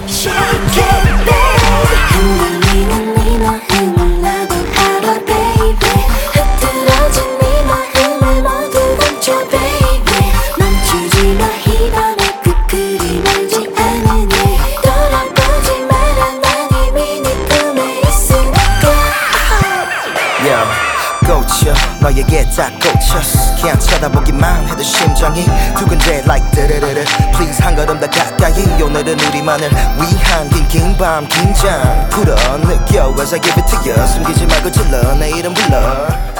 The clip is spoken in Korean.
Shake it baby 흔들리는 네 마음을 나도 알아 baby 흐트러진 네 마음을 모두 멈춰 baby 멈추지 마 이 밤의 끝이 멀지 않으니 돌아보지 마라 난 이미 네 품에 있으니까 꽂혀 너에게 딱 꽂혀 그냥 쳐다보기만 해도 심장이 두근대 like 드르르르 Please 한 걸음 더 가까이 오늘은 우리만을 위한 긴 밤 긴장 풀어 느껴 As I give it to you 숨기지 말고 질러 내 이름 불러